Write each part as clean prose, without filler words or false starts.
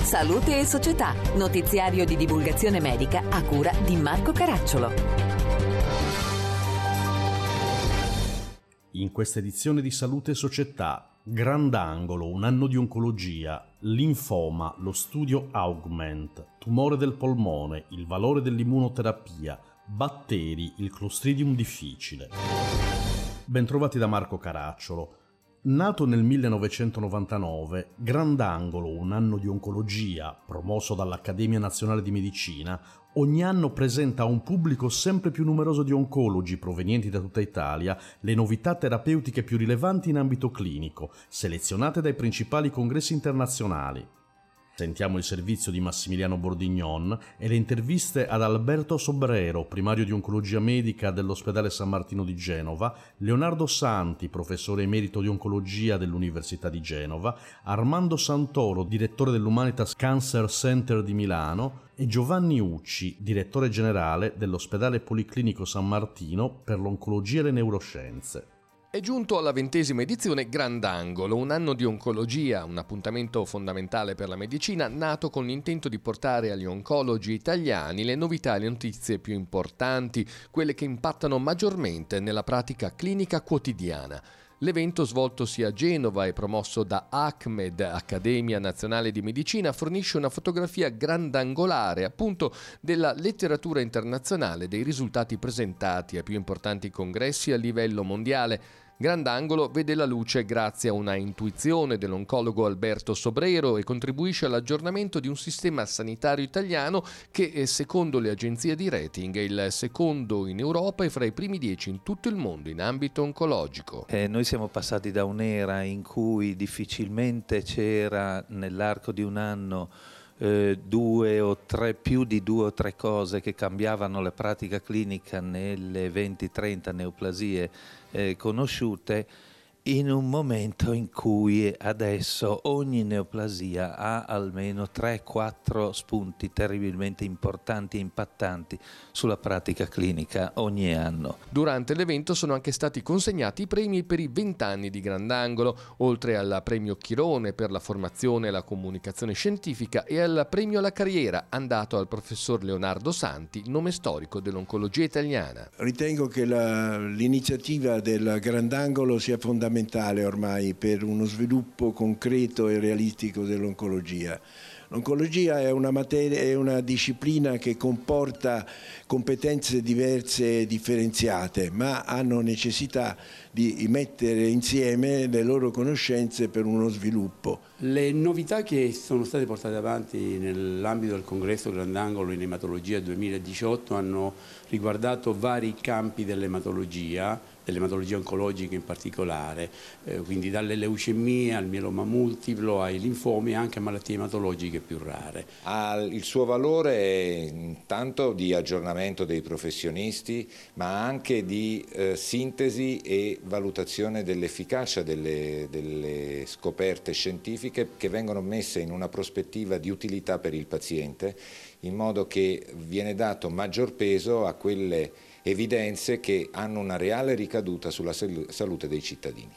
Salute e Società, notiziario di divulgazione medica a cura di Marco Caracciolo. In questa edizione di Salute e Società, Grandangolo, un anno di oncologia, linfoma, lo studio Augment, tumore del polmone, il valore dell'immunoterapia, batteri, il Clostridium difficile. Bentrovati da Marco Caracciolo. Nato nel 1999, Grandangolo, un anno di oncologia, promosso dall'Accademia Nazionale di Medicina, ogni anno presenta a un pubblico sempre più numeroso di oncologi provenienti da tutta Italia le novità terapeutiche più rilevanti in ambito clinico, selezionate dai principali congressi internazionali. Sentiamo il servizio di Massimiliano Bordignon e le interviste ad Alberto Sobrero, primario di oncologia medica dell'ospedale San Martino di Genova, Leonardo Santi, professore emerito di oncologia dell'Università di Genova, Armando Santoro, direttore dell'Humanitas Cancer Center di Milano, e Giovanni Ucci, direttore generale dell'ospedale Policlinico San Martino per l'oncologia e le neuroscienze. È giunto alla 20ª edizione Grandangolo, un anno di oncologia, un appuntamento fondamentale per la medicina, nato con l'intento di portare agli oncologi italiani le novità e le notizie più importanti, quelle che impattano maggiormente nella pratica clinica quotidiana. L'evento, svoltosi a Genova e promosso da ACMED, Accademia Nazionale di Medicina, fornisce una fotografia grandangolare, appunto, della letteratura internazionale, dei risultati presentati ai più importanti congressi a livello mondiale. Grandangolo vede la luce grazie a una intuizione dell'oncologo Alberto Sobrero e contribuisce all'aggiornamento di un sistema sanitario italiano che, secondo le agenzie di rating, è il secondo in Europa e fra i primi 10 in tutto il mondo in ambito oncologico. Noi siamo passati da un'era in cui difficilmente c'era nell'arco di un anno più di due o tre cose che cambiavano la pratica clinica nelle 20-30 neoplasie conosciute, in un momento in cui adesso ogni neoplasia ha almeno 3-4 spunti terribilmente importanti e impattanti sulla pratica clinica ogni anno. Durante l'evento sono anche stati consegnati i premi per i 20 anni di Grandangolo, oltre al premio Chirone per la formazione e la comunicazione scientifica e al premio alla carriera andato al professor Leonardo Santi, nome storico dell'oncologia italiana. Ritengo che l'iniziativa del Grandangolo sia fondamentale ormai per uno sviluppo concreto e realistico dell'oncologia. L'oncologia è una materia, è una disciplina che comporta competenze diverse e differenziate, ma hanno necessità di mettere insieme le loro conoscenze per uno sviluppo. Le novità che sono state portate avanti nell'ambito del congresso Grandangolo in ematologia 2018 hanno riguardato vari campi dell'ematologia oncologiche in particolare, quindi dalle leucemie al mieloma multiplo ai linfomi e anche a malattie ematologiche più rare. Ha il suo valore intanto di aggiornamento dei professionisti, ma anche di sintesi e valutazione dell'efficacia delle scoperte scientifiche che vengono messe in una prospettiva di utilità per il paziente, in modo che viene dato maggior peso a quelle evidenze che hanno una reale ricaduta sulla salute dei cittadini.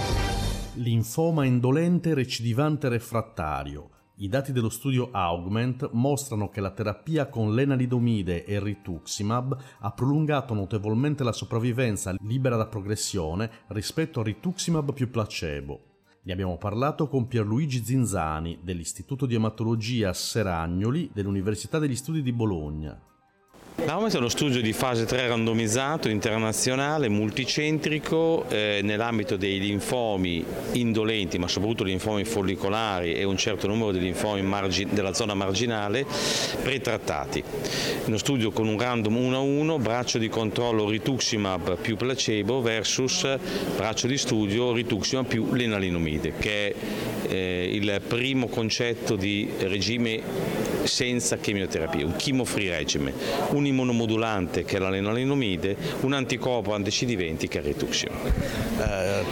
Linfoma indolente recidivante refrattario. I dati dello studio Augment mostrano che la terapia con lenalidomide e rituximab ha prolungato notevolmente la sopravvivenza libera da progressione rispetto al rituximab più placebo. Ne abbiamo parlato con Pierluigi Zinzani dell'Istituto di Ematologia Seragnoli dell'Università degli Studi di Bologna. L'Augment è uno studio di fase 3 randomizzato, internazionale, multicentrico, nell'ambito dei linfomi indolenti, ma soprattutto linfomi follicolari e un certo numero di linfomi della zona marginale pretrattati. Uno studio con un random 1:1, braccio di controllo rituximab più placebo versus braccio di studio rituximab più lenalidomide, che è il primo concetto di regime senza chemioterapia, un chemo-free regimen, un immunomodulante che è la lenalidomide, un anticorpo anti-CD20 che è il rituximab.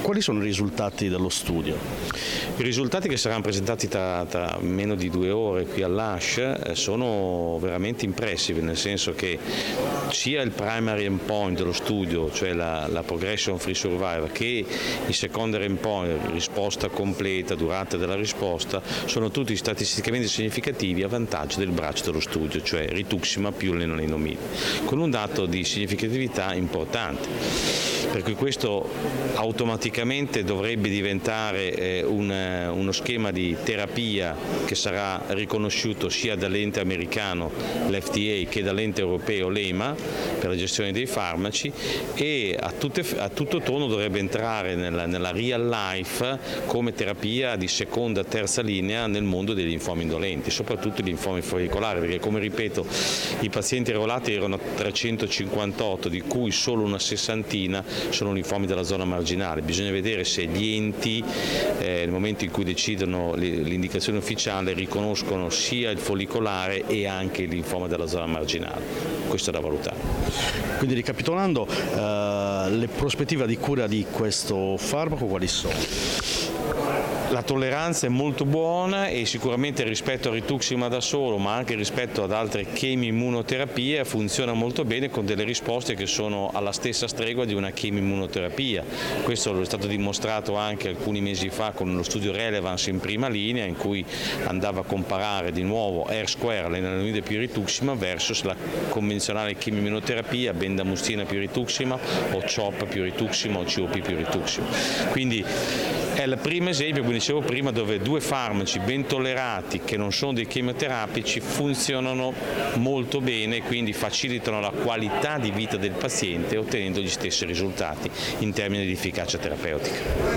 Quali sono i risultati dello studio? I risultati che saranno presentati tra meno di 2 ore qui all'ASH sono veramente impressive, nel senso che sia il primary endpoint dello studio, cioè la progression free survival, che il secondary endpoint, risposta completa, durata della risposta, sono tutti statisticamente significativi a vantaggio del braccio dello studio, cioè rituximab più lenalidomide, con un dato di significatività importante. Per cui questo automaticamente dovrebbe diventare uno schema di terapia che sarà riconosciuto sia dall'ente americano, l'FDA, che dall'ente europeo, l'EMA, per la gestione dei farmaci, e a tutto tono dovrebbe entrare nella real life come terapia di seconda, terza linea nel mondo degli linfomi indolenti, soprattutto i linfomi follicolari, perché, come ripeto, i pazienti regolati erano 358, di cui solo una sessantina sono linfomi della zona marginale. Bisogna vedere se gli enti, nel momento in cui decidono l'indicazione ufficiale, riconoscono sia il follicolare e anche il linfoma della zona marginale. Questo è da valutare. Quindi, ricapitolando, le prospettive di cura di questo farmaco quali sono? La tolleranza è molto buona e sicuramente rispetto al rituximab da solo, ma anche rispetto ad altre chemioimmunoterapie, funziona molto bene con delle risposte che sono alla stessa stregua di una chemioimmunoterapia. Questo è stato dimostrato anche alcuni mesi fa con lo studio Relevance in prima linea, in cui andava a comparare di nuovo R-square, lenalidomide più rituximab, versus la convenzionale chemioimmunoterapia, bendamustina più rituximab, o CHOP più rituximab, o COP più rituximab. Quindi è il primo esempio, come dicevo prima, dove 2 farmaci ben tollerati, che non sono dei chemioterapici, funzionano molto bene e quindi facilitano la qualità di vita del paziente, ottenendo gli stessi risultati in termini di efficacia terapeutica.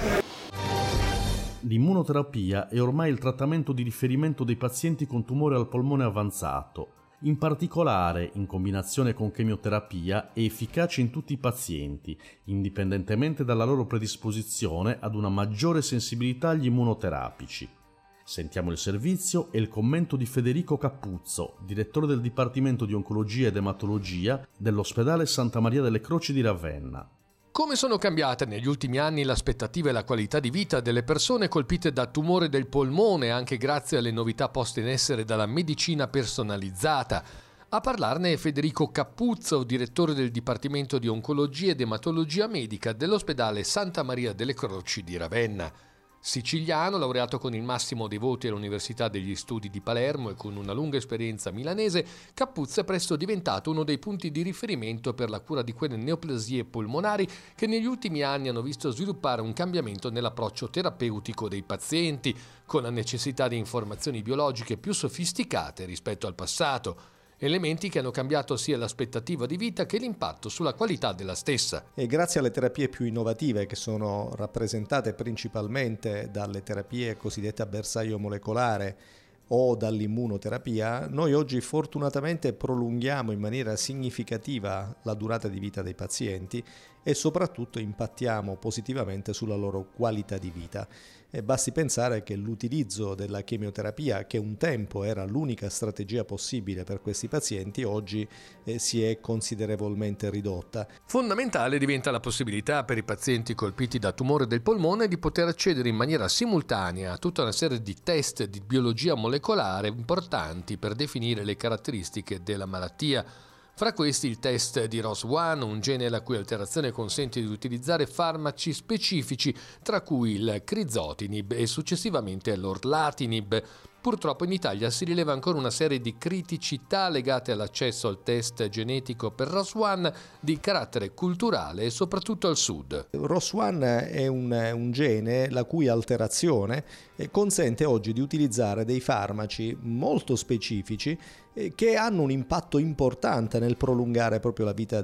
L'immunoterapia è ormai il trattamento di riferimento dei pazienti con tumore al polmone avanzato. In particolare, in combinazione con chemioterapia, è efficace in tutti i pazienti, indipendentemente dalla loro predisposizione ad una maggiore sensibilità agli immunoterapici. Sentiamo il servizio e il commento di Federico Cappuzzo, direttore del Dipartimento di Oncologia ed Ematologia dell'Ospedale Santa Maria delle Croci di Ravenna. Come sono cambiate negli ultimi anni l'aspettativa e la qualità di vita delle persone colpite da tumore del polmone, anche grazie alle novità poste in essere dalla medicina personalizzata? A parlarne è Federico Cappuzzo, direttore del Dipartimento di Oncologia ed Ematologia Medica dell'Ospedale Santa Maria delle Croci di Ravenna. Siciliano, laureato con il massimo dei voti all'Università degli Studi di Palermo e con una lunga esperienza milanese, Cappuzzo è presto diventato uno dei punti di riferimento per la cura di quelle neoplasie polmonari che negli ultimi anni hanno visto sviluppare un cambiamento nell'approccio terapeutico dei pazienti, con la necessità di informazioni biologiche più sofisticate rispetto al passato. Elementi che hanno cambiato sia l'aspettativa di vita che l'impatto sulla qualità della stessa. E grazie alle terapie più innovative, che sono rappresentate principalmente dalle terapie cosiddette a bersaglio molecolare o dall'immunoterapia, noi oggi fortunatamente prolunghiamo in maniera significativa la durata di vita dei pazienti e soprattutto impattiamo positivamente sulla loro qualità di vita. E basti pensare che l'utilizzo della chemioterapia, che un tempo era l'unica strategia possibile per questi pazienti, oggi si è considerevolmente ridotta. Fondamentale diventa la possibilità per i pazienti colpiti da tumore del polmone di poter accedere in maniera simultanea a tutta una serie di test di biologia molecolare importanti per definire le caratteristiche della malattia. Fra questi il test di ROS1, un gene la cui alterazione consente di utilizzare farmaci specifici, tra cui il crizotinib e successivamente l'orlatinib. Purtroppo in Italia si rileva ancora una serie di criticità legate all'accesso al test genetico per ROS1 di carattere culturale e soprattutto al sud. ROS1 è un gene la cui alterazione consente oggi di utilizzare dei farmaci molto specifici che hanno un impatto importante nel prolungare proprio la vita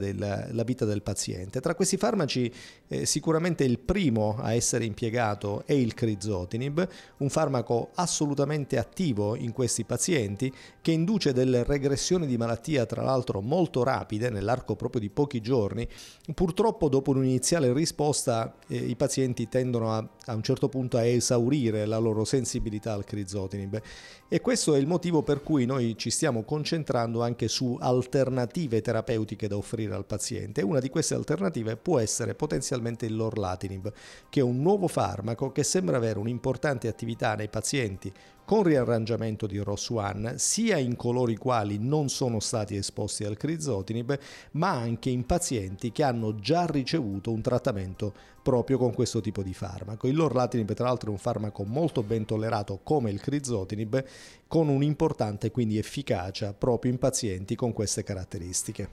del paziente. Tra questi farmaci sicuramente il primo a essere impiegato è il crizotinib, un farmaco assolutamente attivo in questi pazienti che induce delle regressioni di malattia tra l'altro molto rapide nell'arco proprio di pochi giorni. Purtroppo dopo un'iniziale risposta i pazienti tendono a un certo punto a esaurire la loro sensibilità al crizotinib e questo è il motivo per cui noi ci stiamo stiamo concentrando anche su alternative terapeutiche da offrire al paziente. Una di queste alternative può essere potenzialmente il lorlatinib, che è un nuovo farmaco che sembra avere un'importante attività nei pazienti con riarrangiamento di ROS1, sia in coloro i quali non sono stati esposti al crizotinib, ma anche in pazienti che hanno già ricevuto un trattamento proprio con questo tipo di farmaco. Il lorlatinib, tra l'altro, è un farmaco molto ben tollerato come il crizotinib, con un'importante quindi efficacia proprio in pazienti con queste caratteristiche.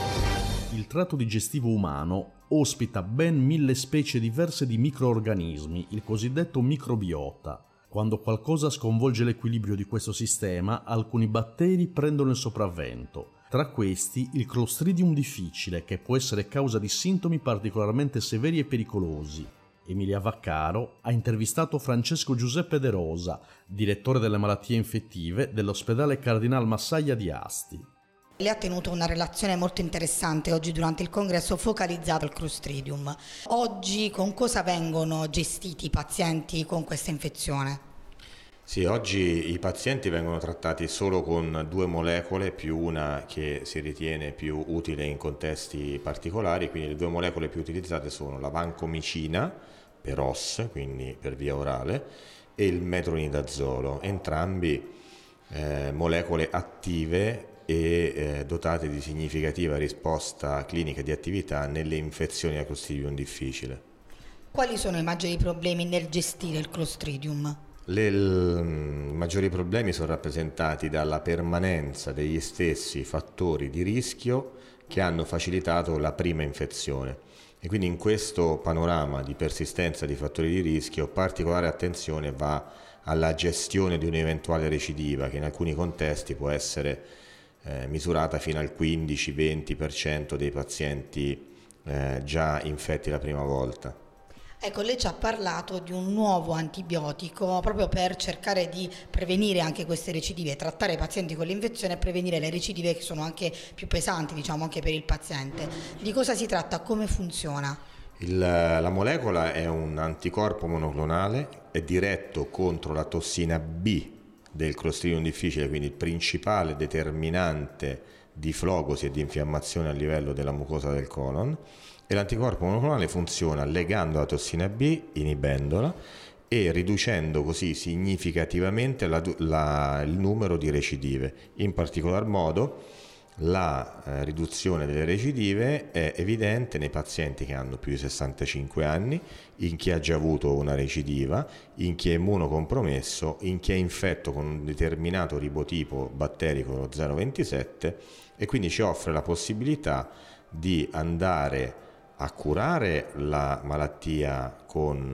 Il tratto digestivo umano ospita ben 1000 specie diverse di microorganismi, il cosiddetto microbiota. Quando qualcosa sconvolge l'equilibrio di questo sistema, alcuni batteri prendono il sopravvento. Tra questi il Clostridium difficile, che può essere causa di sintomi particolarmente severi e pericolosi. Emilia Vaccaro ha intervistato Francesco Giuseppe De Rosa, direttore delle malattie infettive dell'ospedale Cardinal Massaia di Asti. Lei ha tenuto una relazione molto interessante oggi durante il congresso focalizzata al Clostridium. Oggi con cosa vengono gestiti i pazienti con questa infezione? Sì, oggi i pazienti vengono trattati solo con 2 molecole più una che si ritiene più utile in contesti particolari, quindi le 2 molecole più utilizzate sono la vancomicina per OS, quindi per via orale, e il metronidazolo, entrambi molecole attive e dotate di significativa risposta clinica di attività nelle infezioni a Clostridium difficile. Quali sono i maggiori problemi nel gestire il Clostridium? I maggiori problemi sono rappresentati dalla permanenza degli stessi fattori di rischio che hanno facilitato la prima infezione, e quindi in questo panorama di persistenza di fattori di rischio particolare attenzione va alla gestione di un'eventuale recidiva, che in alcuni contesti può essere misurata fino al 15-20% dei pazienti già infetti la prima volta. Ecco, lei ci ha parlato di un nuovo antibiotico proprio per cercare di prevenire anche queste recidive, trattare i pazienti con l'infezione e prevenire le recidive che sono anche più pesanti, diciamo, anche per il paziente. Di cosa si tratta? Come funziona? La molecola è un anticorpo monoclonale, è diretto contro la tossina B del Clostridium difficile, quindi il principale determinante di flogosi e di infiammazione a livello della mucosa del colon, e l'anticorpo monoclonale funziona legando la tossina B, inibendola e riducendo così significativamente il numero di recidive. In particolar modo la riduzione delle recidive è evidente nei pazienti che hanno più di 65 anni, in chi ha già avuto una recidiva, in chi è immunocompromesso, in chi è infetto con un determinato ribotipo batterico, lo 027, e quindi ci offre la possibilità di andare a curare la malattia con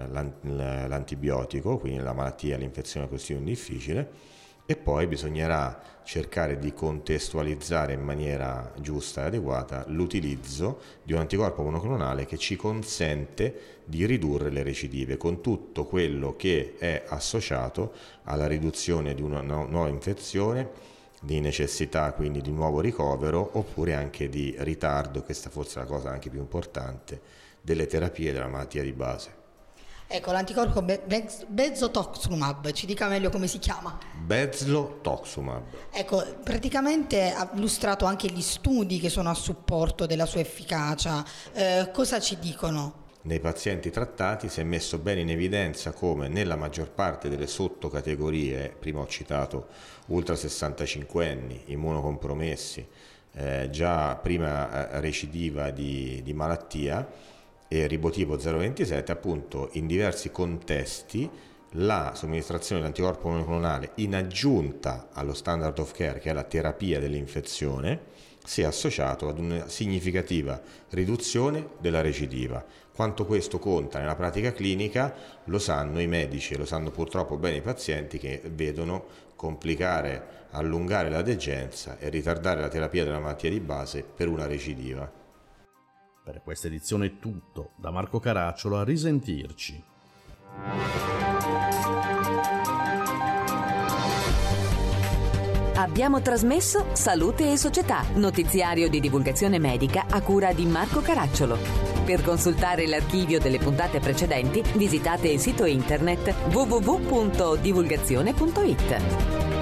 l'antibiotico, quindi la malattia, l'infezione a Clostridium difficile, e poi bisognerà cercare di contestualizzare in maniera giusta e adeguata l'utilizzo di un anticorpo monoclonale che ci consente di ridurre le recidive, con tutto quello che è associato alla riduzione di una nuova infezione, di necessità quindi di nuovo ricovero, oppure anche di ritardo, questa forse è la cosa anche più importante, delle terapie della malattia di base. Ecco, l'anticorpo Bezotoxumab, ci dica meglio come si chiama? Bezlotoxumab. Ecco, praticamente ha illustrato anche gli studi che sono a supporto della sua efficacia. Cosa ci dicono? Nei pazienti trattati si è messo bene in evidenza come nella maggior parte delle sottocategorie, prima ho citato ultra 65 anni, immunocompromessi, già prima recidiva di malattia, e ribotipo 027, appunto in diversi contesti la somministrazione dell'anticorpo monoclonale in aggiunta allo standard of care, che è la terapia dell'infezione, si è associato ad una significativa riduzione della recidiva. Quanto questo conta nella pratica clinica lo sanno i medici e lo sanno purtroppo bene i pazienti, che vedono complicare, allungare la degenza e ritardare la terapia della malattia di base per una recidiva. Per questa edizione è tutto. Da Marco Caracciolo, a risentirci. Abbiamo trasmesso Salute e Società, notiziario di divulgazione medica a cura di Marco Caracciolo. Per consultare l'archivio delle puntate precedenti, visitate il sito internet www.divulgazione.it.